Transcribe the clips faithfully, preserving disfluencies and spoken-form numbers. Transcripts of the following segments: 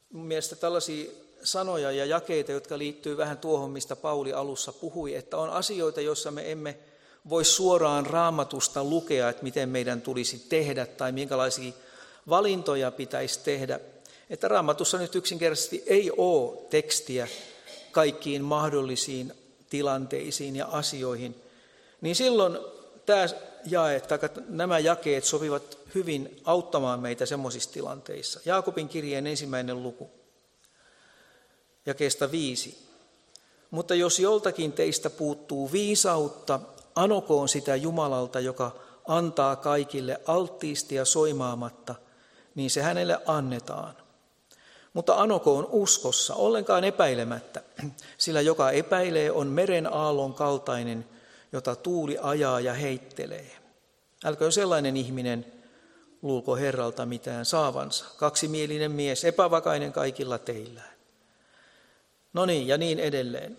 Mun mielestä tällaisia sanoja ja jakeita, jotka liittyy vähän tuohon, mistä Pauli alussa puhui, että on asioita, joissa me emme voi suoraan Raamatusta lukea, että miten meidän tulisi tehdä tai minkälaisia valintoja pitäisi tehdä. Että Raamatussa nyt yksinkertaisesti ei ole tekstiä kaikkiin mahdollisiin tilanteisiin ja asioihin, niin silloin tämä jae, tai nämä jakeet sopivat hyvin auttamaan meitä semmoisissa tilanteissa. Jaakobin kirjeen ensimmäinen luku, jakeesta viisi. Mutta jos joltakin teistä puuttuu viisautta, anokoon sitä Jumalalta, joka antaa kaikille alttiisti ja soimaamatta, niin se hänelle annetaan. Mutta anokoon uskossa, ollenkaan epäilemättä, sillä joka epäilee on meren aallon kaltainen, jota tuuli ajaa ja heittelee. Älköön sellainen ihminen luulko Herralta mitään saavansa. Kaksimielinen mies, epävakainen kaikilla teillään. No niin, ja niin edelleen.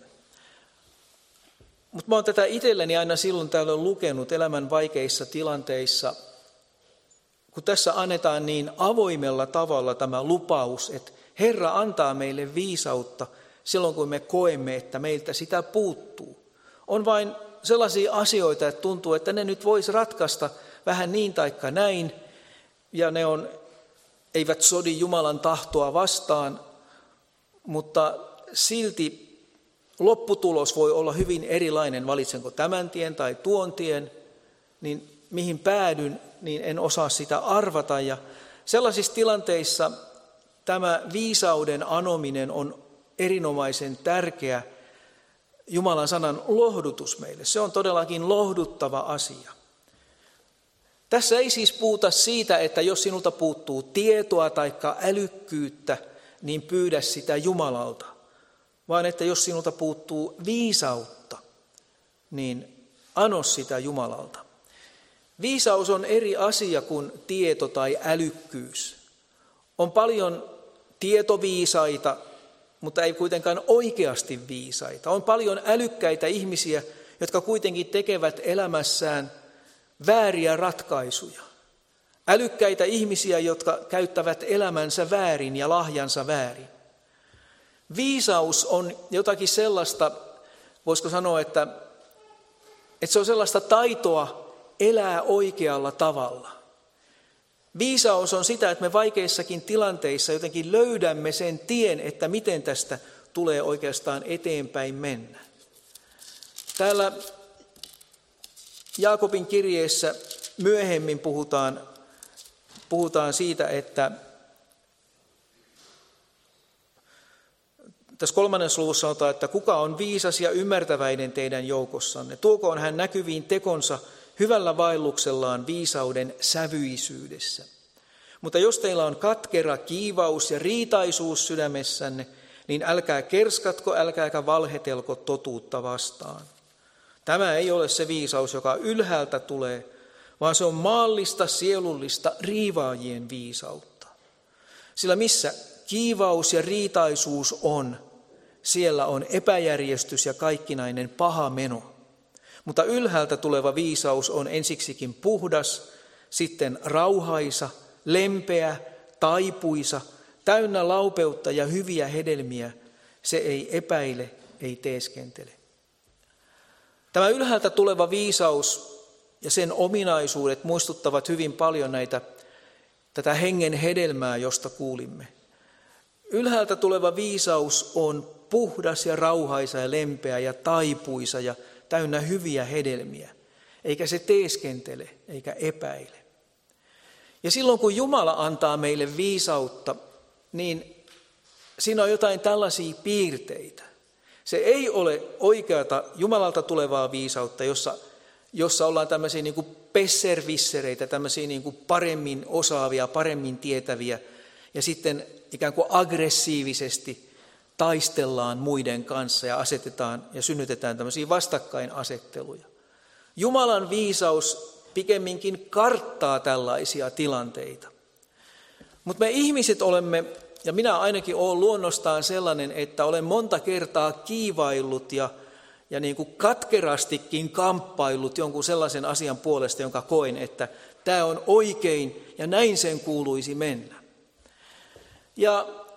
Mutta mä oon tätä itselleni aina silloin tällöin lukenut elämän vaikeissa tilanteissa, kun tässä annetaan niin avoimella tavalla tämä lupaus, että Herra antaa meille viisautta silloin, kun me koemme, että meiltä sitä puuttuu. On vain sellaisia asioita, että tuntuu, että ne nyt voisi ratkaista vähän niin taikka näin, ja ne on, eivät sodi Jumalan tahtoa vastaan, mutta silti lopputulos voi olla hyvin erilainen, valitsenko tämän tien tai tuon tien, niin mihin päädyn, niin en osaa sitä arvata. Ja sellaisissa tilanteissa tämä viisauden anominen on erinomaisen tärkeä Jumalan sanan lohdutus meille. Se on todellakin lohduttava asia. Tässä ei siis puhuta siitä, että jos sinulta puuttuu tietoa tai älykkyyttä, niin pyydä sitä Jumalalta. Vaan että jos sinulta puuttuu viisautta, niin ano sitä Jumalalta. Viisaus on eri asia kuin tieto tai älykkyys. On paljon tietoviisaita, mutta ei kuitenkaan oikeasti viisaita. On paljon älykkäitä ihmisiä, jotka kuitenkin tekevät elämässään vääriä ratkaisuja. Älykkäitä ihmisiä, jotka käyttävät elämänsä väärin ja lahjansa väärin. Viisaus on jotakin sellaista, voisiko sanoa, että, että se on sellaista taitoa elää oikealla tavalla. Viisaus on sitä, että me vaikeissakin tilanteissa jotenkin löydämme sen tien, että miten tästä tulee oikeastaan eteenpäin mennä. Täällä Jaakobin kirjeessä myöhemmin puhutaan, puhutaan siitä, että tässä kolmannessa luvussa sanotaan, että kuka on viisas ja ymmärtäväinen teidän joukossanne. Tuokoon hän näkyviin tekonsa hyvällä vaelluksellaan viisauden sävyisyydessä. Mutta jos teillä on katkera kiivaus ja riitaisuus sydämessänne, niin älkää kerskatko, älkääkä valhetelko totuutta vastaan. Tämä ei ole se viisaus, joka ylhäältä tulee, vaan se on maallista, sielullista, riivaajien viisautta. Sillä missä kiivaus ja riitaisuus on, siellä on epäjärjestys ja kaikkinainen paha meno. Mutta ylhäältä tuleva viisaus on ensiksikin puhdas, sitten rauhaisa, lempeä, taipuisa, täynnä laupeutta ja hyviä hedelmiä. Se ei epäile, ei teeskentele. Tämä ylhäältä tuleva viisaus ja sen ominaisuudet muistuttavat hyvin paljon näitä, tätä hengen hedelmää, josta kuulimme. Ylhäältä tuleva viisaus on puhdas ja rauhaisa ja lempeä ja taipuisa ja täynnä hyviä hedelmiä, eikä se teeskentele eikä epäile. Ja silloin kun Jumala antaa meille viisautta, niin siinä on jotain tällaisia piirteitä. Se ei ole oikeata Jumalalta tulevaa viisautta, jossa, jossa ollaan tämmöisiä niin kuin besserwissereitä, tämmöisiä niin kuin paremmin osaavia, paremmin tietäviä, ja sitten ikään kuin aggressiivisesti taistellaan muiden kanssa ja asetetaan ja synnytetään tämmöisiä vastakkainasetteluja. Jumalan viisaus pikemminkin karttaa tällaisia tilanteita. Mutta me ihmiset olemme, ja minä ainakin olen luonnostaan sellainen, että olen monta kertaa kiivaillut ja, ja niin kuin katkerastikin kamppaillut jonkun sellaisen asian puolesta, jonka koen, että tämä on oikein ja näin sen kuuluisi mennä. Ja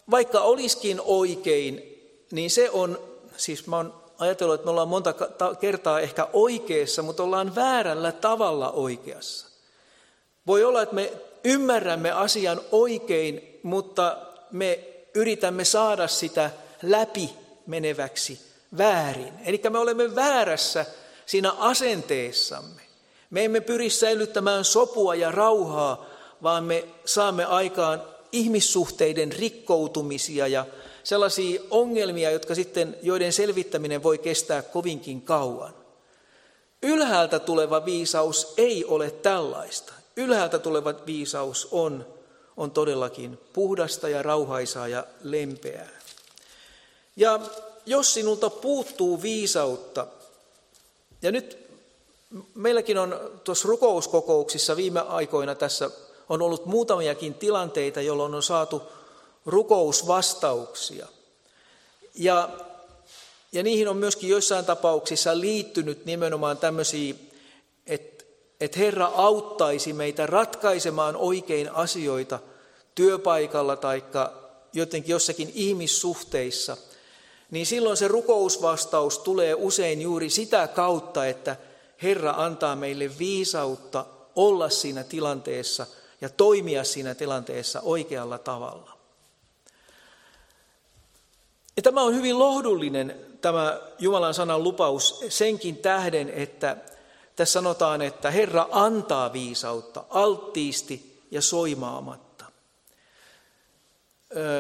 vaikka olisikin oikein, niin se on, siis mä oon ajatellut, että me ollaan monta kertaa ehkä oikeassa, mutta ollaan väärällä tavalla oikeassa. Voi olla, että me ymmärrämme asian oikein, mutta me yritämme saada sitä läpi meneväksi väärin. Eli me olemme väärässä siinä asenteessamme. Me emme pyri säilyttämään sopua ja rauhaa, vaan me saamme aikaan ihmissuhteiden rikkoutumisia ja sellaisia ongelmia, jotka sitten, joiden selvittäminen voi kestää kovinkin kauan. Ylhäältä tuleva viisaus ei ole tällaista. Ylhäältä tuleva viisaus on, on todellakin puhdasta ja rauhaisaa ja lempeää. Ja jos sinulta puuttuu viisautta, ja nyt meilläkin on tuossa rukouskokouksissa viime aikoina tässä on ollut muutamiakin tilanteita, jolloin on saatu rukousvastauksia. Ja, ja niihin on myöskin joissain tapauksissa liittynyt nimenomaan tämmöisiä, että, että Herra auttaisi meitä ratkaisemaan oikein asioita työpaikalla tai jotenkin jossakin ihmissuhteissa. Niin silloin se rukousvastaus tulee usein juuri sitä kautta, että Herra antaa meille viisautta olla siinä tilanteessa ja toimia siinä tilanteessa oikealla tavalla. Ja tämä on hyvin lohdullinen tämä Jumalan sanan lupaus senkin tähden, että tässä sanotaan, että Herra antaa viisautta alttiisti ja soimaamatta. Ö,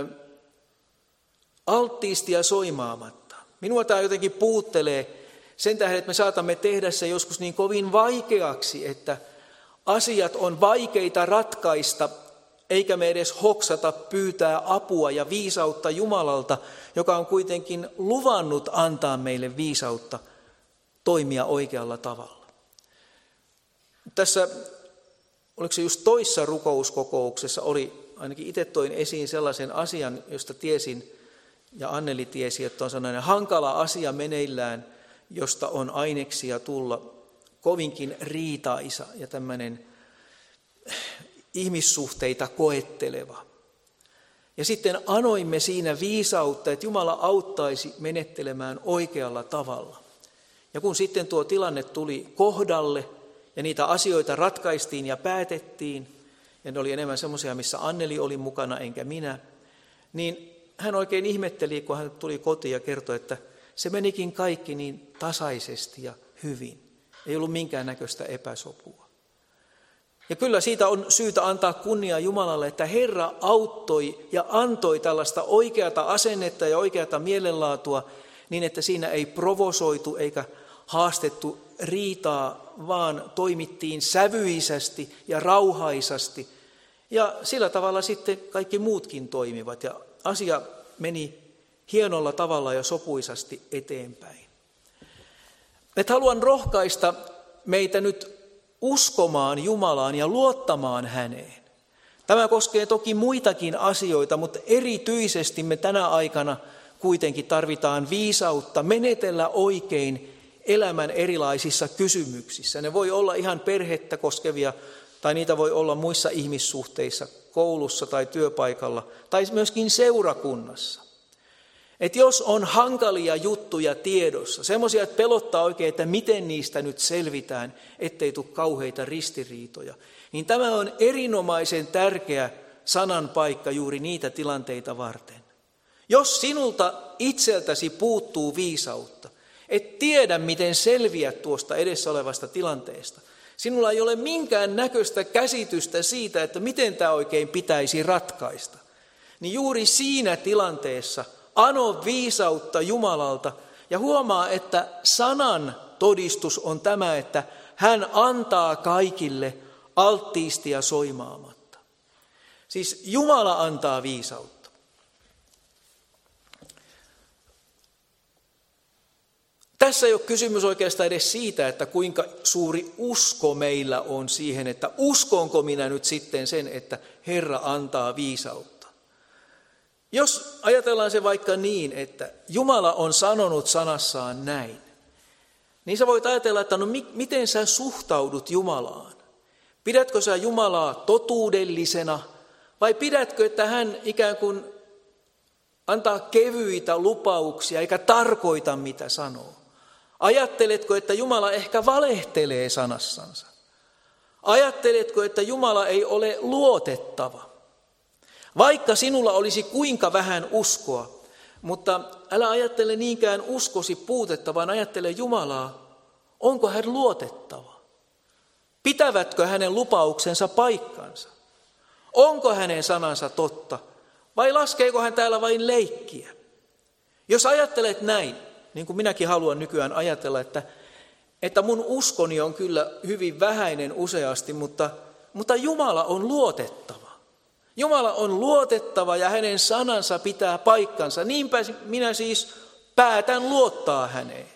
alttiisti ja soimaamatta. Minua tämä jotenkin puuttelee sen tähden, että me saatamme tehdä se joskus niin kovin vaikeaksi, että asiat on vaikeita ratkaista, eikä me edes hoksata pyytää apua ja viisautta Jumalalta, joka on kuitenkin luvannut antaa meille viisautta toimia oikealla tavalla. Tässä, oliko se just toissa rukouskokouksessa, oli, ainakin itse toin esiin sellaisen asian, josta tiesin, ja Anneli tiesi, että on sellainen hankala asia meneillään, josta on aineksia tulla kovinkin riitaisa ja tämmöinen ihmissuhteita koetteleva. Ja sitten anoimme siinä viisautta, että Jumala auttaisi menettelemään oikealla tavalla. Ja kun sitten tuo tilanne tuli kohdalle ja niitä asioita ratkaistiin ja päätettiin, ja ne oli enemmän semmoisia, missä Anneli oli mukana enkä minä, niin hän oikein ihmetteli, kun hän tuli kotiin ja kertoi, että se menikin kaikki niin tasaisesti ja hyvin. Ei ollut minkäännäköistä epäsopua. Ja kyllä siitä on syytä antaa kunnia Jumalalle, että Herra auttoi ja antoi tällaista oikeata asennetta ja oikeata mielenlaatua niin, että siinä ei provosoitu eikä haastettu riitaa, vaan toimittiin sävyisesti ja rauhaisasti. Ja sillä tavalla sitten kaikki muutkin toimivat ja asia meni hienolla tavalla ja sopuisasti eteenpäin. Et haluan rohkaista meitä nyt uskomaan Jumalaan ja luottamaan häneen. Tämä koskee toki muitakin asioita, mutta erityisesti me tänä aikana kuitenkin tarvitaan viisautta menetellä oikein elämän erilaisissa kysymyksissä. Ne voi olla ihan perhettä koskevia tai niitä voi olla muissa ihmissuhteissa, koulussa tai työpaikalla tai myöskin seurakunnassa. Että jos on hankalia juttuja tiedossa, semmoisia, että pelottaa oikein, että miten niistä nyt selvitään, ettei tule kauheita ristiriitoja, niin tämä on erinomaisen tärkeä sanan paikka juuri niitä tilanteita varten. Jos sinulta itseltäsi puuttuu viisautta, et tiedä, miten selviät tuosta edessä olevasta tilanteesta, sinulla ei ole minkään näköistä käsitystä siitä, että miten tämä oikein pitäisi ratkaista, niin juuri siinä tilanteessa ano viisautta Jumalalta ja huomaa, että sanan todistus on tämä, että hän antaa kaikille alttiisti ja soimaamatta. Siis Jumala antaa viisautta. Tässä ei ole kysymys oikeastaan edes siitä, että kuinka suuri usko meillä on siihen, että uskonko minä nyt sitten sen, että Herra antaa viisautta. Jos ajatellaan se vaikka niin, että Jumala on sanonut sanassaan näin, niin sä voit ajatella, että no miten sä suhtaudut Jumalaan? Pidätkö sä Jumalaa totuudellisena vai pidätkö, että hän ikään kuin antaa kevyitä lupauksia eikä tarkoita mitä sanoo? Ajatteletko, että Jumala ehkä valehtelee sanassansa? Ajatteletko, että Jumala ei ole luotettava? Vaikka sinulla olisi kuinka vähän uskoa, mutta älä ajattele niinkään uskosi puutetta, vaan ajattele Jumalaa, onko hän luotettava? Pitävätkö hänen lupauksensa paikkansa? Onko hänen sanansa totta vai laskeeko hän täällä vain leikkiä? Jos ajattelet näin, niin kuin minäkin haluan nykyään ajatella, että, että mun uskoni on kyllä hyvin vähäinen useasti, mutta, mutta Jumala on luotettava. Jumala on luotettava ja hänen sanansa pitää paikkansa. Niinpä minä siis päätän luottaa häneen.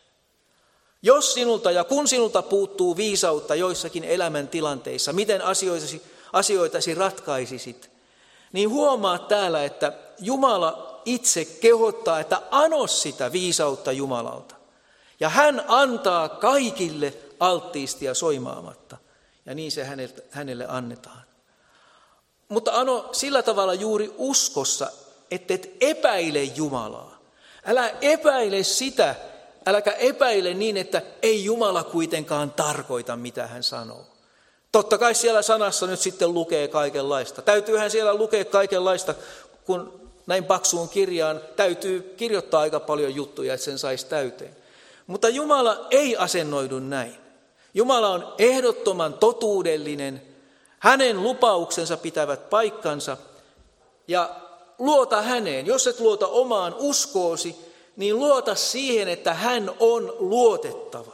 Jos sinulta ja kun sinulta puuttuu viisautta joissakin elämäntilanteissa, miten asioitasi, asioitasi ratkaisisit, niin huomaa täällä, että Jumala itse kehottaa, että ano sitä viisautta Jumalalta. Ja hän antaa kaikille alttiisti ja soimaamatta. Ja niin se hänelle annetaan. Mutta ano sillä tavalla juuri uskossa, että et epäile Jumalaa. Älä epäile sitä, äläkä epäile niin, että ei Jumala kuitenkaan tarkoita, mitä hän sanoo. Totta kai siellä sanassa nyt sitten lukee kaikenlaista. Täytyyhän siellä lukea kaikenlaista, kun näin paksuun kirjaan täytyy kirjoittaa aika paljon juttuja, että sen saisi täyteen. Mutta Jumala ei asennoidu näin. Jumala on ehdottoman totuudellinen. Hänen lupauksensa pitävät paikkansa ja luota häneen. Jos et luota omaan uskoosi, niin luota siihen, että hän on luotettava.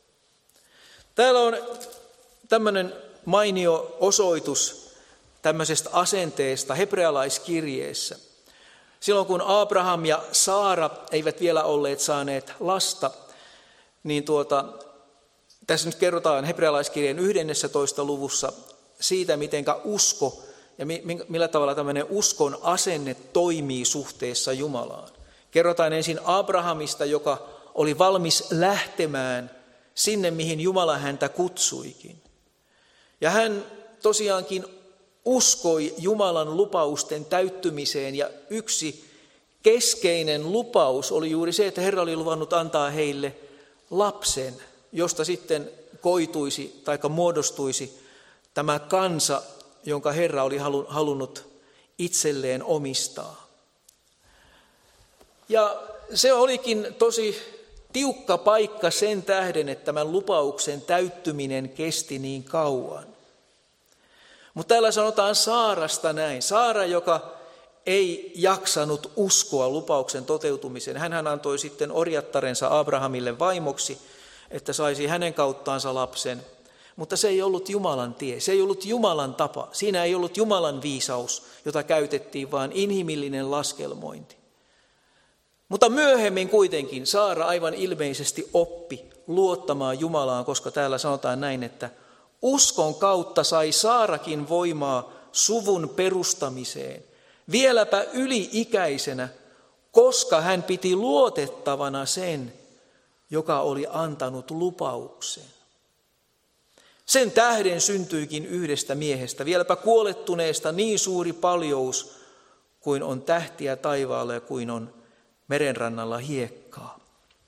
Täällä on tämmöinen mainio osoitus tämmöisestä asenteesta hebrealaiskirjeessä. Silloin kun Abraham ja Saara eivät vielä olleet saaneet lasta, niin tuota, tässä nyt kerrotaan hebrealaiskirjeen yhdennentoista luvussa siitä, miten usko ja millä tavalla tämmöinen uskon asenne toimii suhteessa Jumalaan. Kerrotaan ensin Abrahamista, joka oli valmis lähtemään sinne, mihin Jumala häntä kutsuikin. Ja hän tosiaankin uskoi Jumalan lupausten täyttymiseen ja yksi keskeinen lupaus oli juuri se, että Herra oli luvannut antaa heille lapsen, josta sitten koituisi tai muodostuisi tämä kansa, jonka Herra oli halunnut itselleen omistaa. Ja se olikin tosi tiukka paikka sen tähden, että tämän lupauksen täyttyminen kesti niin kauan. Mutta täällä sanotaan Saarasta näin. Saara, joka ei jaksanut uskoa lupauksen toteutumiseen. Hänhän antoi sitten orjattarensa Abrahamille vaimoksi, että saisi hänen kauttaansa lapsen. Mutta se ei ollut Jumalan tie, se ei ollut Jumalan tapa. Siinä ei ollut Jumalan viisaus, jota käytettiin, vaan inhimillinen laskelmointi. Mutta myöhemmin kuitenkin Saara aivan ilmeisesti oppi luottamaan Jumalaan, koska täällä sanotaan näin, että uskon kautta sai Saarakin voimaa suvun perustamiseen, vieläpä yli-ikäisenä, koska hän piti luotettavana sen, joka oli antanut lupauksen. Sen tähden syntyikin yhdestä miehestä, vieläpä kuolettuneesta niin suuri paljous, kuin on tähtiä taivaalla ja kuin on merenrannalla hiekkaa.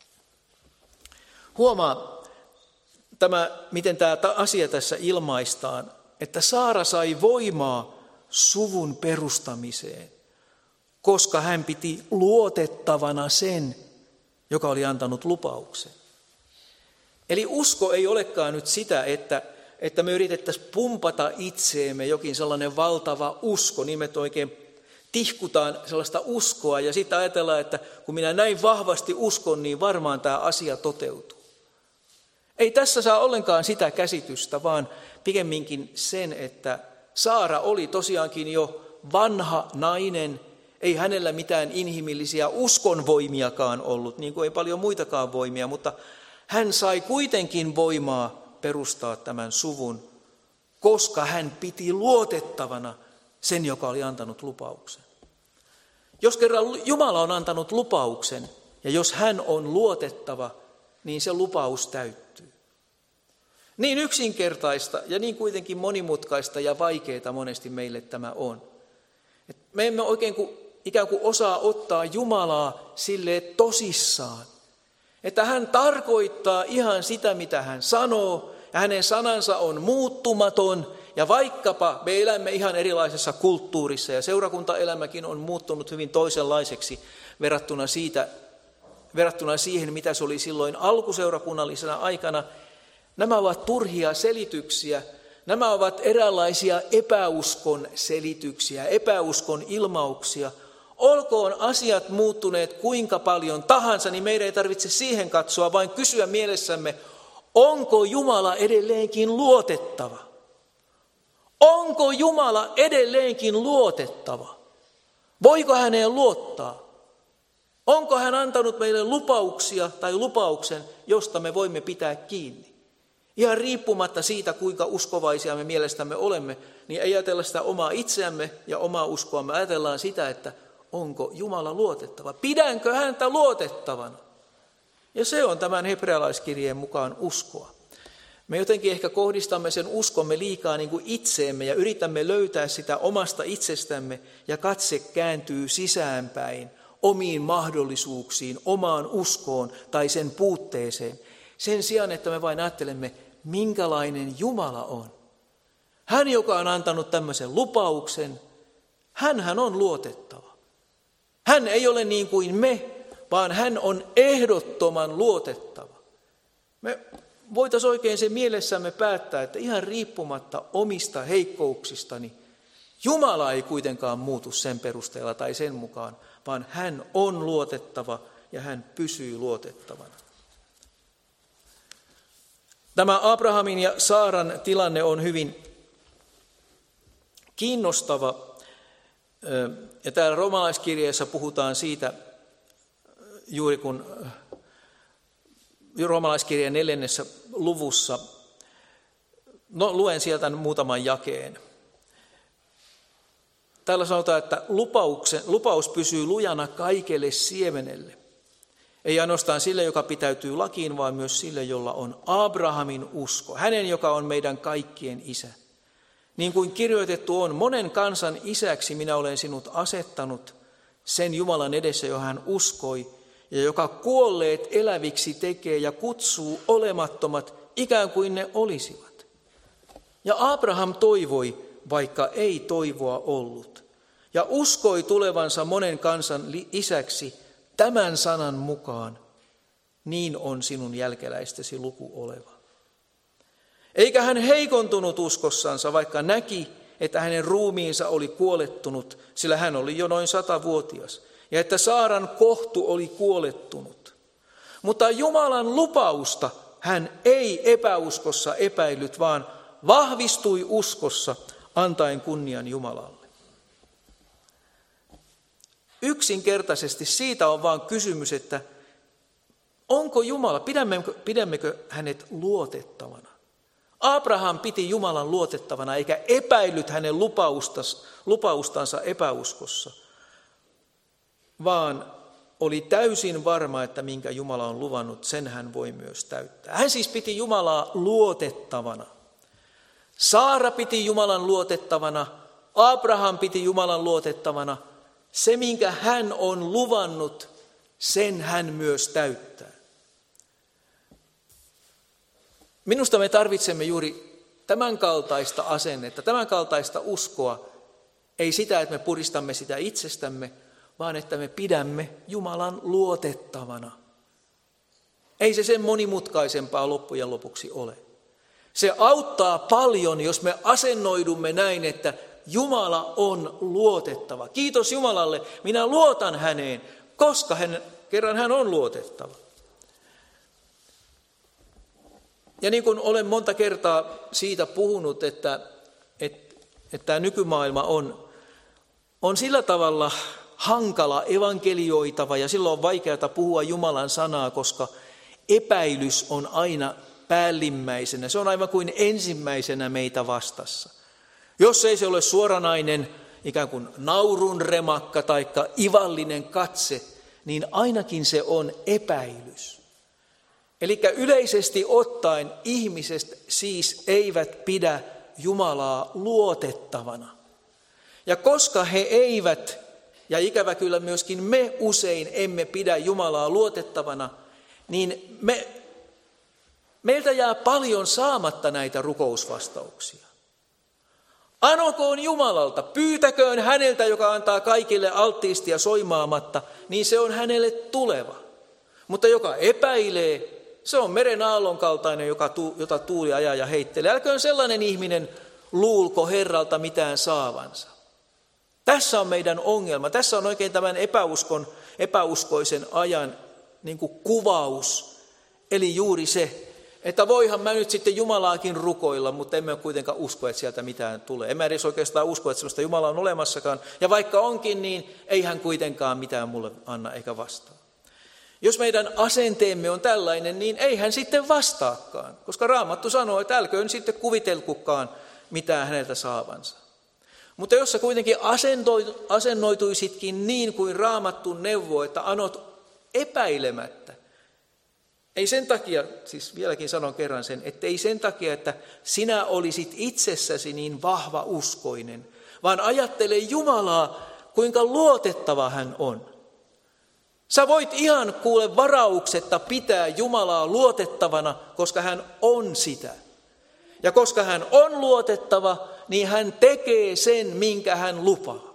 Huomaa tämä, miten tämä asia tässä ilmaistaan, että Saara sai voimaa suvun perustamiseen, koska hän piti luotettavana sen, joka oli antanut lupauksen. Eli usko ei olekaan nyt sitä, että, että me yritettäisiin pumpata itseemme jokin sellainen valtava usko, niin me oikein tihkutaan sellaista uskoa ja sitten ajatellaan, että kun minä näin vahvasti uskon, niin varmaan tämä asia toteutuu. Ei tässä saa ollenkaan sitä käsitystä, vaan pikemminkin sen, että Saara oli tosiaankin jo vanha nainen, ei hänellä mitään inhimillisiä uskonvoimiakaan ollut, niin kuin ei paljon muitakaan voimia, mutta hän sai kuitenkin voimaa perustaa tämän suvun, koska hän piti luotettavana sen, joka oli antanut lupauksen. Jos kerran Jumala on antanut lupauksen, ja jos hän on luotettava, niin se lupaus täyttyy. Niin yksinkertaista ja niin kuitenkin monimutkaista ja vaikeaa monesti meille tämä on. Et me emme oikein kuin ikään kuin osaa ottaa Jumalaa sille tosissaan. Että hän tarkoittaa ihan sitä, mitä hän sanoo, ja hänen sanansa on muuttumaton. Ja vaikkapa me elämme ihan erilaisessa kulttuurissa, ja seurakuntaelämäkin on muuttunut hyvin toisenlaiseksi verrattuna, siitä, verrattuna siihen, mitä se oli silloin alkuseurakunnallisena aikana. Nämä ovat turhia selityksiä. Nämä ovat eräänlaisia epäuskon selityksiä, epäuskon ilmauksia. Olkoon asiat muuttuneet kuinka paljon tahansa, niin meidän ei tarvitse siihen katsoa, vaan kysyä mielessämme, onko Jumala edelleenkin luotettava? Onko Jumala edelleenkin luotettava? Voiko häneen luottaa? Onko hän antanut meille lupauksia tai lupauksen, josta me voimme pitää kiinni? Ihan riippumatta siitä, kuinka uskovaisia me mielestämme olemme, niin ei ajatella sitä omaa itseämme ja omaa uskoamme. Ajatellaan sitä, että onko Jumala luotettava? Pidänkö häntä luotettavana? Ja se on tämän hebrealaiskirjeen mukaan uskoa. Me jotenkin ehkä kohdistamme sen uskomme liikaa niin kuin itseemme ja yritämme löytää sitä omasta itsestämme ja katse kääntyy sisäänpäin omiin mahdollisuuksiin, omaan uskoon tai sen puutteeseen. Sen sijaan, että me vain ajattelemme, minkälainen Jumala on. Hän, joka on antanut tämmöisen lupauksen, hänhän on luotettava. Hän ei ole niin kuin me, vaan hän on ehdottoman luotettava. Me voitaisiin oikein se mielessämme päättää, että ihan riippumatta omista heikkouksistani, Jumala ei kuitenkaan muutu sen perusteella tai sen mukaan, vaan hän on luotettava ja hän pysyy luotettavana. Tämä Abrahamin ja Saaran tilanne on hyvin kiinnostava. Ja täällä roomalaiskirjeessä puhutaan siitä, juuri kun roomalaiskirjeen neljännessä luvussa, no luen sieltä muutaman jakeen. Täällä sanotaan, että lupauksen, lupaus pysyy lujana kaikelle siemenelle. Ei ainoastaan sille, joka pitäytyy lakiin, vaan myös sille, jolla on Abrahamin usko. Hänen, joka on meidän kaikkien isä. Niin kuin kirjoitettu on, monen kansan isäksi minä olen sinut asettanut sen Jumalan edessä, johon hän uskoi, ja joka kuolleet eläviksi tekee ja kutsuu olemattomat ikään kuin ne olisivat. Ja Abraham toivoi, vaikka ei toivoa ollut, ja uskoi tulevansa monen kansan isäksi tämän sanan mukaan, niin on sinun jälkeläistesi luku oleva. Eikä hän heikontunut uskossansa, vaikka näki, että hänen ruumiinsa oli kuolettunut, sillä hän oli jo noin satavuotias, ja että Saaran kohtu oli kuolettunut. Mutta Jumalan lupausta hän ei epäuskossa epäillyt, vaan vahvistui uskossa, antaen kunnian Jumalalle. Yksinkertaisesti siitä on vaan kysymys, että onko Jumala, pidämmekö, pidämmekö hänet luotettavana? Abraham piti Jumalan luotettavana eikä epäillyt hänen lupaustansa epäuskossa, vaan oli täysin varma, että minkä Jumala on luvannut, sen hän voi myös täyttää. Hän siis piti Jumalaa luotettavana. Saara piti Jumalan luotettavana, Abraham piti Jumalan luotettavana. Se, minkä hän on luvannut, sen hän myös täyttää. Minusta me tarvitsemme juuri tämän kaltaista asennetta, tämän kaltaista uskoa. Ei sitä, että me puristamme sitä itsestämme, vaan että me pidämme Jumalan luotettavana. Ei se sen monimutkaisempaa loppujen lopuksi ole. Se auttaa paljon, jos me asennoidumme näin, että Jumala on luotettava. Kiitos Jumalalle, minä luotan häneen, koska hän, kerran hän on luotettava. Ja niin kuin olen monta kertaa siitä puhunut, että, että, että tämä nykymaailma on, on sillä tavalla hankala evankelioitava ja silloin on vaikeaa puhua Jumalan sanaa, koska epäilys on aina päällimmäisenä. Se on aivan kuin ensimmäisenä meitä vastassa. Jos ei se ole suoranainen ikään kuin naurun remakka tai ivallinen katse, niin ainakin se on epäilys. Eli yleisesti ottaen ihmiset siis eivät pidä Jumalaa luotettavana. Ja koska he eivät ja ikävä kyllä myöskin me usein emme pidä Jumalaa luotettavana, niin me, meiltä jää paljon saamatta näitä rukousvastauksia. Anokoon Jumalalta, pyytäköön häneltä, joka antaa kaikille alttiisti ja soimaamatta, niin se on hänelle tuleva. Mutta joka epäilee, se on meren aallon kaltainen, joka, jota tuuli ajaa ja heittelee. Älköön sellainen ihminen luulko Herralta mitään saavansa. Tässä on meidän ongelma. Tässä on oikein tämän epäuskon, epäuskoisen ajan niin kuin kuvaus. Eli juuri se, että voihan mä nyt sitten Jumalaakin rukoilla, mutta emme kuitenkaan usko, että sieltä mitään tulee. Emme edes oikeastaan usko, että sellaista Jumalaa on olemassakaan. Ja vaikka onkin, niin ei hän kuitenkaan mitään mulle anna eikä vastaa. Jos meidän asenteemme on tällainen, niin ei hän sitten vastaakaan, koska Raamattu sanoo, että älköön sitten kuvitelkukaan mitään häneltä saavansa. Mutta jos sä kuitenkin asennoituisitkin niin kuin Raamattu neuvoo, että anot epäilemättä, ei sen takia, siis vieläkin sanon kerran sen, että ei sen takia, että sinä olisit itsessäsi niin vahva uskoinen, vaan ajattele Jumalaa, kuinka luotettava hän on. Sä voit ihan kuule varauksetta pitää Jumalaa luotettavana, koska hän on sitä. Ja koska hän on luotettava, niin hän tekee sen, minkä hän lupaa.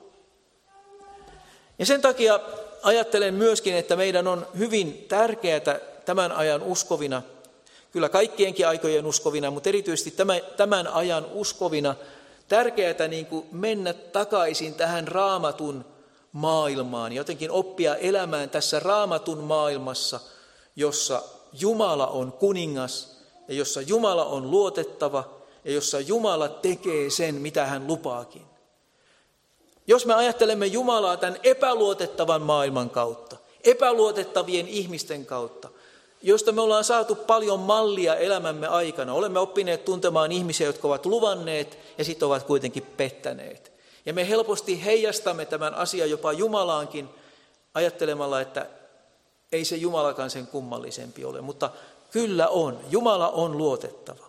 Ja sen takia ajattelen myöskin, että meidän on hyvin tärkeää tämän ajan uskovina, kyllä kaikkienkin aikojen uskovina, mutta erityisesti tämän ajan uskovina, tärkeää niin kuin mennä takaisin tähän Raamatun maailmaan, jotenkin oppia elämään tässä Raamatun maailmassa, jossa Jumala on kuningas ja jossa Jumala on luotettava ja jossa Jumala tekee sen, mitä hän lupaakin. Jos me ajattelemme Jumalaa tämän epäluotettavan maailman kautta, epäluotettavien ihmisten kautta, joista me ollaan saatu paljon mallia elämämme aikana, olemme oppineet tuntemaan ihmisiä, jotka ovat luvanneet ja sitten ovat kuitenkin pettäneet. Ja me helposti heijastamme tämän asian jopa Jumalaankin ajattelemalla, että ei se Jumalakaan sen kummallisempi ole, mutta kyllä on. Jumala on luotettava.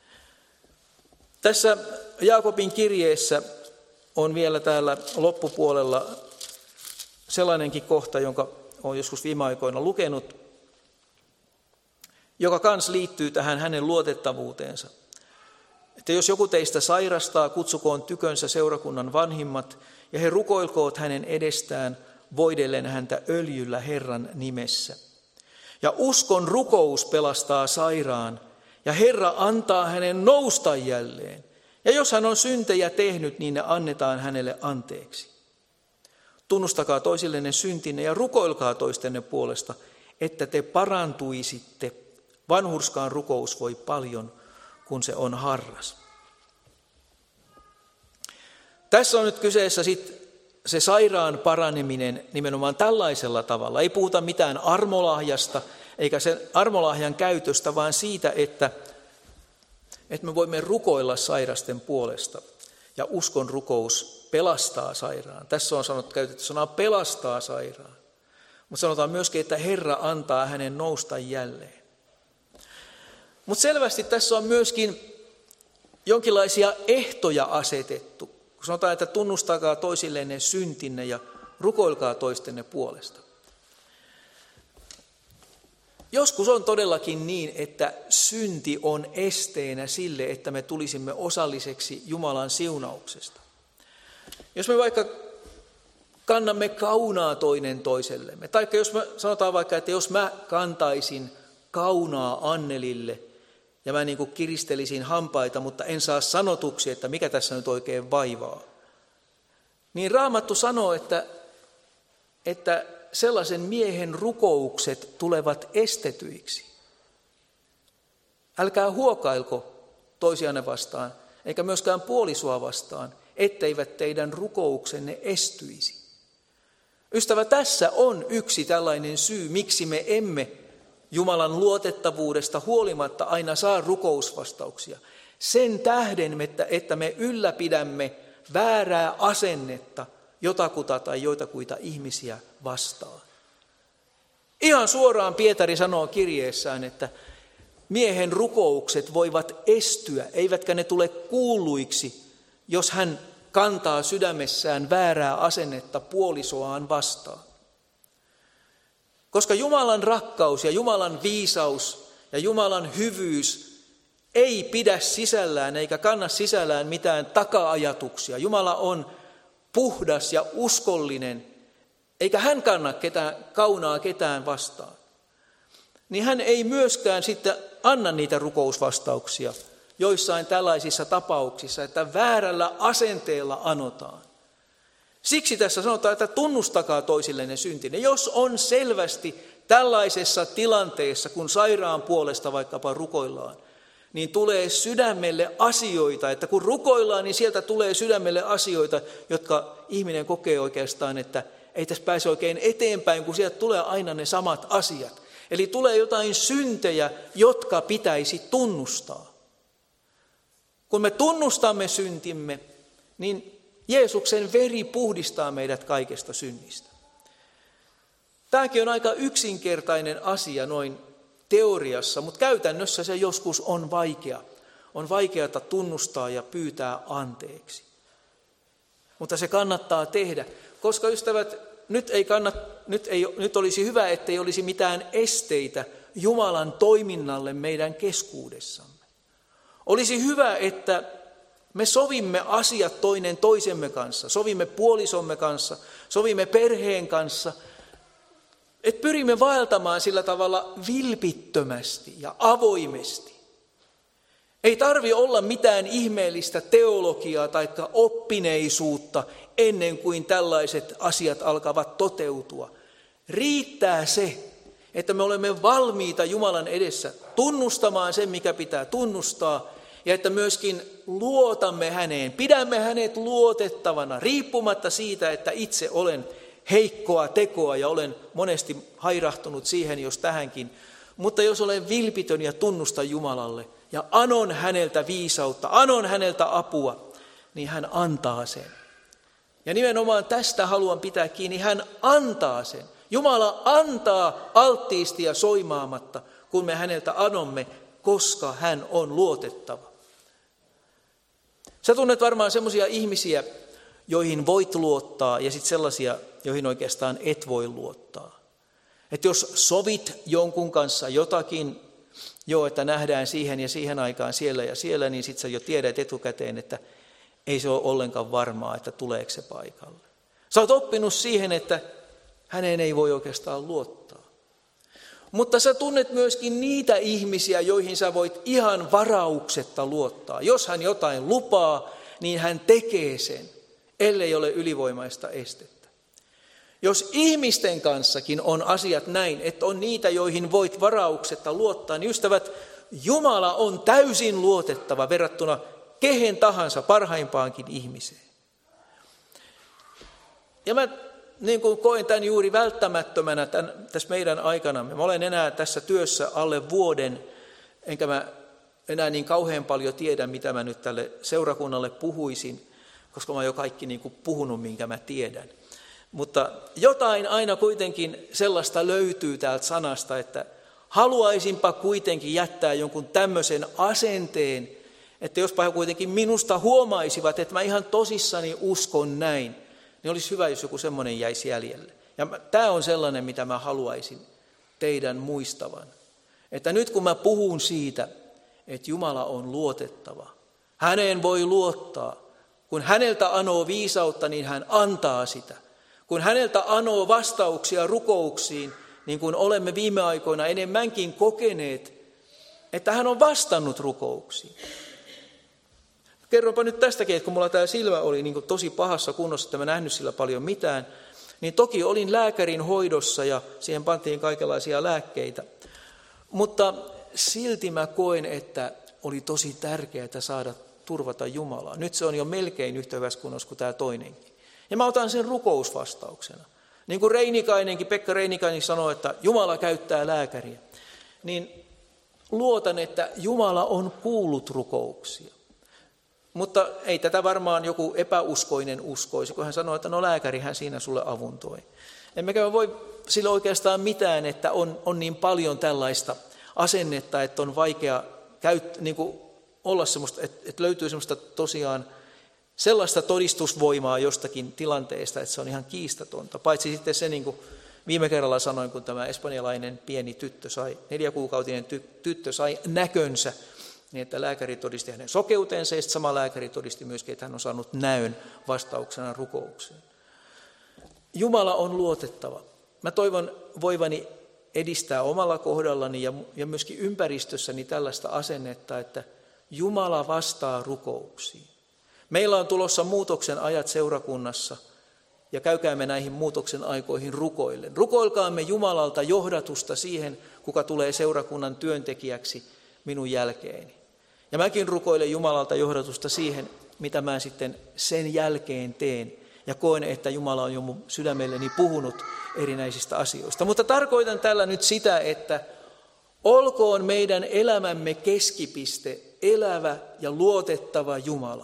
Tässä Jaakobin kirjeessä on vielä täällä loppupuolella sellainenkin kohta, jonka olen joskus viime aikoina lukenut, joka kans liittyy tähän hänen luotettavuuteensa. Että jos joku teistä sairastaa, kutsukoon tykönsä seurakunnan vanhimmat, ja he rukoilkoot hänen edestään, voidellen häntä öljyllä Herran nimessä. Ja uskon rukous pelastaa sairaan, ja Herra antaa hänen nousta jälleen. Ja jos hän on syntejä tehnyt, niin ne annetaan hänelle anteeksi. Tunnustakaa toisillenne syntinne ja rukoilkaa toistenne puolesta, että te parantuisitte. Vanhurskaan rukous voi paljon, kun se on harras. Tässä on nyt kyseessä sitten se sairaan paraneminen nimenomaan tällaisella tavalla. Ei puhuta mitään armolahjasta eikä sen armolahjan käytöstä, vaan siitä, että, että me voimme rukoilla sairasten puolesta. Ja uskon rukous pelastaa sairaan. Tässä on sanottu, käytetty sanaa pelastaa sairaan. Mutta sanotaan myöskin, että Herra antaa hänen nousta jälleen. Mutta selvästi tässä on myöskin jonkinlaisia ehtoja asetettu. Kun sanotaan, että tunnustakaa toisillenne syntinne ja rukoilkaa toistenne puolesta. Joskus on todellakin niin, että synti on esteenä sille, että me tulisimme osalliseksi Jumalan siunauksesta. Jos me vaikka kannamme kaunaa toinen toisellemme, tai jos me sanotaan vaikka, että jos mä kantaisin kaunaa Annelille, ja mä niin kuin kiristelisin hampaita, mutta en saa sanotuksi, että mikä tässä nyt oikein vaivaa. Niin Raamattu sanoo, että, että sellaisen miehen rukoukset tulevat estetyiksi. Älkää huokailko toisianne vastaan, eikä myöskään puolisoa vastaan, etteivät teidän rukouksenne estyisi. Ystävä, tässä on yksi tällainen syy, miksi me emme Jumalan luotettavuudesta huolimatta aina saa rukousvastauksia. Sen tähden, että me ylläpidämme väärää asennetta jotakuta tai joitakuita ihmisiä vastaan. Ihan suoraan Pietari sanoo kirjeessään, että miehen rukoukset voivat estyä, eivätkä ne tule kuulluiksi, jos hän kantaa sydämessään väärää asennetta puolisoaan vastaan. Koska Jumalan rakkaus ja Jumalan viisaus ja Jumalan hyvyys ei pidä sisällään eikä kanna sisällään mitään taka-ajatuksia. Jumala on puhdas ja uskollinen, eikä hän kanna ketään, kaunaa ketään vastaan. Niin hän ei myöskään sitten anna niitä rukousvastauksia joissain tällaisissa tapauksissa, että väärällä asenteella anotaan. Siksi tässä sanotaan, että tunnustakaa toisillenne syntinne. Jos on selvästi tällaisessa tilanteessa, kun sairaan puolesta vaikkapa rukoillaan, niin tulee sydämelle asioita, että kun rukoillaan, niin sieltä tulee sydämelle asioita, jotka ihminen kokee oikeastaan, että ei tässä pääse oikein eteenpäin, kun sieltä tulee aina ne samat asiat. Eli tulee jotain syntejä, jotka pitäisi tunnustaa. Kun me tunnustamme syntimme, niin Jeesuksen veri puhdistaa meidät kaikesta synnistä. Tämäkin on aika yksinkertainen asia noin teoriassa, mutta käytännössä se joskus on vaikea. On vaikeaa tunnustaa ja pyytää anteeksi. Mutta se kannattaa tehdä, koska ystävät, nyt, ei kannat, nyt, ei, nyt olisi hyvä, ettei olisi mitään esteitä Jumalan toiminnalle meidän keskuudessamme. Olisi hyvä, että me sovimme asiat toinen toisemme kanssa, sovimme puolisomme kanssa, sovimme perheen kanssa, että pyrimme vaeltamaan sillä tavalla vilpittömästi ja avoimesti. Ei tarvitse olla mitään ihmeellistä teologiaa tai oppineisuutta ennen kuin tällaiset asiat alkavat toteutua. Riittää se, että me olemme valmiita Jumalan edessä tunnustamaan sen, mikä pitää tunnustaa, ja että myöskin luotamme häneen, pidämme hänet luotettavana, riippumatta siitä, että itse olen heikkoa tekoa ja olen monesti hairahtunut siihen, jos tähänkin. Mutta jos olen vilpitön ja tunnustan Jumalalle ja anon häneltä viisautta, anon häneltä apua, niin hän antaa sen. Ja nimenomaan tästä haluan pitää kiinni, hän antaa sen. Jumala antaa alttiisti ja soimaamatta, kun me häneltä anomme, koska hän on luotettava. Sä tunnet varmaan semmoisia ihmisiä, joihin voit luottaa, ja sitten sellaisia, joihin oikeastaan et voi luottaa. Että jos sovit jonkun kanssa jotakin, joo, että nähdään siihen ja siihen aikaan siellä ja siellä, niin sitten sä jo tiedät etukäteen, että ei se ole ollenkaan varmaa, että tuleeko se paikalle. Sä oot oppinut siihen, että häneen ei voi oikeastaan luottaa. Mutta sä tunnet myöskin niitä ihmisiä, joihin sä voit ihan varauksetta luottaa. Jos hän jotain lupaa, niin hän tekee sen, ellei ole ylivoimaista estettä. Jos ihmisten kanssakin on asiat näin, että on niitä, joihin voit varauksetta luottaa, niin ystävät, Jumala on täysin luotettava verrattuna kehen tahansa parhaimpaankin ihmiseen. Ja mä niin kuin koen tämän juuri välttämättömänä tämän, tässä meidän aikanamme. Mä olen enää tässä työssä alle vuoden, enkä mä enää niin kauhean paljon tiedä, mitä mä nyt tälle seurakunnalle puhuisin, koska mä oon jo kaikki niin kuin puhunut, minkä mä tiedän. Mutta jotain aina kuitenkin sellaista löytyy täältä sanasta, että haluaisinpa kuitenkin jättää jonkun tämmöisen asenteen, että jospa he kuitenkin minusta huomaisivat, että mä ihan tosissani uskon näin, niin olisi hyvä, jos joku semmoinen jäisi jäljelle. Ja tämä on sellainen, mitä mä haluaisin teidän muistavan. Että nyt kun mä puhun siitä, että Jumala on luotettava, häneen voi luottaa. Kun häneltä anoo viisautta, niin hän antaa sitä. Kun häneltä anoo vastauksia rukouksiin, niin kuin olemme viime aikoina enemmänkin kokeneet, että hän on vastannut rukouksiin. Kerronpa nyt tästäkin, että kun mulla tämä silmä oli niin kuin tosi pahassa kunnossa, että mä nähnyt sillä paljon mitään, niin toki olin lääkärin hoidossa ja siihen pantiin kaikenlaisia lääkkeitä. Mutta silti mä koen, että oli tosi tärkeää saada turvata Jumalaa. Nyt se on jo melkein yhtä hyvässä kunnossa kuin tämä toinenkin. Ja mä otan sen rukousvastauksena. Niin kuin Reinikainenkin, Pekka Reinikainen sanoi, että Jumala käyttää lääkäriä. Niin luotan, että Jumala on kuullut rukouksia. Mutta ei tätä varmaan joku epäuskoinen uskoisi, kun hän sanoi, että no lääkärihän siinä sulle avun toi. Emmekä voi sille oikeastaan mitään, että on, on niin paljon tällaista asennetta, että on vaikea käyt, niin kuin olla semmoista, että, että löytyy semmoista tosiaan sellaista todistusvoimaa jostakin tilanteesta, että se on ihan kiistatonta. Paitsi sitten se, niin kuin viime kerralla sanoin, kun tämä espanjalainen pieni tyttö sai, neljäkuukautinen ty- tyttö sai näkönsä, niin että lääkäri todisti hänen sokeutensa ja sama lääkäri todisti myöskin, että hän on saanut näön vastauksena rukoukseen. Jumala on luotettava. Mä toivon voivani edistää omalla kohdallani ja, ja myöskin ympäristössäni tällaista asennetta, että Jumala vastaa rukouksiin. Meillä on tulossa muutoksen ajat seurakunnassa ja käykäämme näihin muutoksen aikoihin rukoillen. Rukoilkaamme Jumalalta johdatusta siihen, kuka tulee seurakunnan työntekijäksi minun jälkeeni. Ja mäkin rukoilen Jumalalta johdatusta siihen, mitä mä sitten sen jälkeen teen. Ja koen, että Jumala on jo mun sydämelleni puhunut erinäisistä asioista. Mutta tarkoitan tällä nyt sitä, että olkoon meidän elämämme keskipiste elävä ja luotettava Jumala.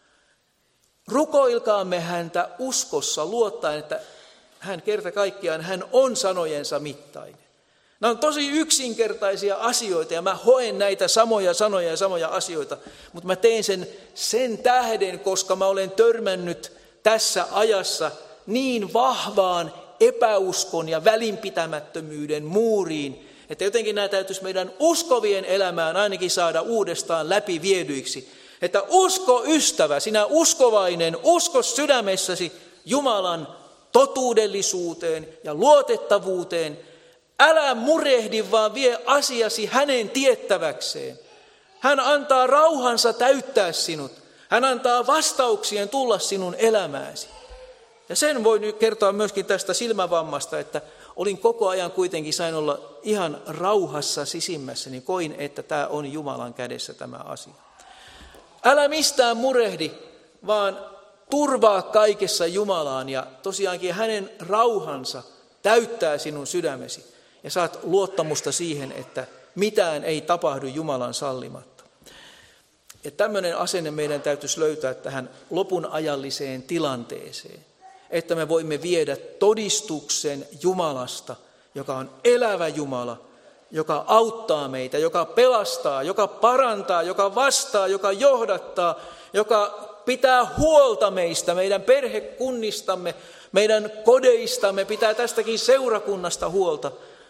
Rukoilkaamme häntä uskossa luottaen, että hän kerta kaikkiaan hän on sanojensa mittainen. Nämä on tosi yksinkertaisia asioita ja mä hoen näitä samoja sanoja ja samoja asioita, mutta mä teen sen sen tähden, koska mä olen törmännyt tässä ajassa niin vahvaan epäuskon ja välinpitämättömyyden muuriin, että jotenkin nämä täytyisi meidän uskovien elämään ainakin saada uudestaan läpi viedyiksi. Että usko ystävä, sinä uskovainen, usko sydämessäsi Jumalan totuudellisuuteen ja luotettavuuteen. Älä murehdi, vaan vie asiasi hänen tiettäväkseen. Hän antaa rauhansa täyttää sinut. Hän antaa vastauksien tulla sinun elämääsi. Ja sen voi nyt kertoa myöskin tästä silmävammasta, että olin koko ajan kuitenkin, sain olla ihan rauhassa sisimmässä, niin koin, että tämä on Jumalan kädessä tämä asia. Älä mistään murehdi, vaan turvaa kaikessa Jumalaan ja tosiaankin hänen rauhansa täyttää sinun sydämesi. Ja saat luottamusta siihen, että mitään ei tapahdu Jumalan sallimatta. Ja tämmöinen asenne meidän täytyisi löytää tähän lopun ajalliseen tilanteeseen, että me voimme viedä todistuksen Jumalasta, joka on elävä Jumala, joka auttaa meitä, joka pelastaa, joka parantaa, joka vastaa, joka johdattaa, joka pitää huolta meistä, meidän perhekunnistamme, meidän kodeistamme, pitää tästäkin seurakunnasta huolta.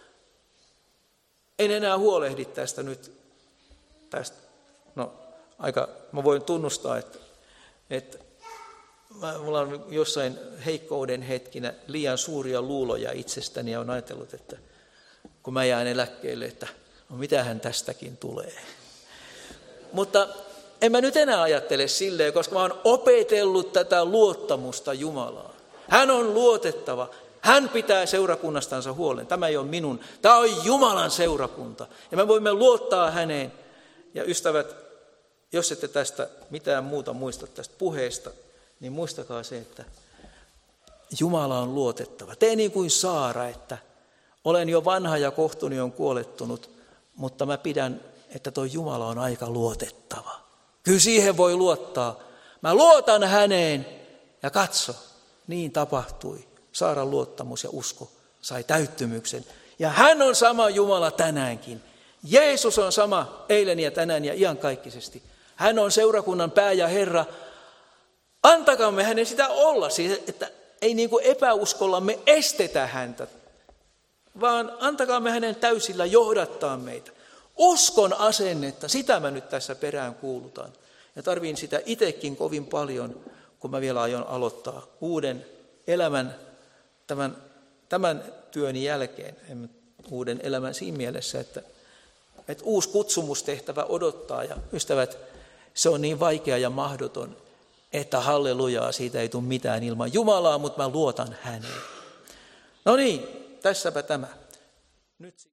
En enää huolehdi tästä nyt. Tästä. No, aika, mä voin tunnustaa, että, että mä, mulla on jossain heikkouden hetkinä liian suuria luuloja itsestäni ja on ajatellut, että kun mä jään eläkkeelle, että no mitähän tästäkin tulee. Mutta en mä nyt enää ajattele silleen, koska mä oon opetellut tätä luottamusta Jumalaan. Hän on luotettava. Hän pitää seurakunnastansa huolen. Tämä ei ole minun. Tämä on Jumalan seurakunta. Ja me voimme luottaa häneen. Ja ystävät, jos ette tästä mitään muuta muista tästä puheesta, niin muistakaa se, että Jumala on luotettava. Tee niin kuin Saara, että olen jo vanha ja kohtuni on kuolettunut, mutta mä pidän, että tuo Jumala on aika luotettava. Kyllä siihen voi luottaa. Mä luotan häneen ja katso, niin tapahtui. Saaran luottamus ja usko sai täyttymyksen. Ja hän on sama Jumala tänäänkin. Jeesus on sama eilen ja tänään ja iankaikkisesti. Hän on seurakunnan pää ja Herra. Antakaamme hänen sitä olla, siis että ei niin kuin epäuskollamme estetä häntä, vaan antakaamme hänen täysillä johdattaa meitä. Uskon asennetta, sitä mä nyt tässä perään kuulutan. Ja tarviin sitä itsekin kovin paljon, kun mä vielä aion aloittaa uuden elämän tämän, tämän työni jälkeen. Uuden elämän siinä mielessä, että, että uusi kutsumustehtävä odottaa. Ja ystävät, se on niin vaikea ja mahdoton, että hallelujaa, siitä ei tule mitään ilman Jumalaa, mutta mä luotan häneen. No niin, tässäpä tämä. Nyt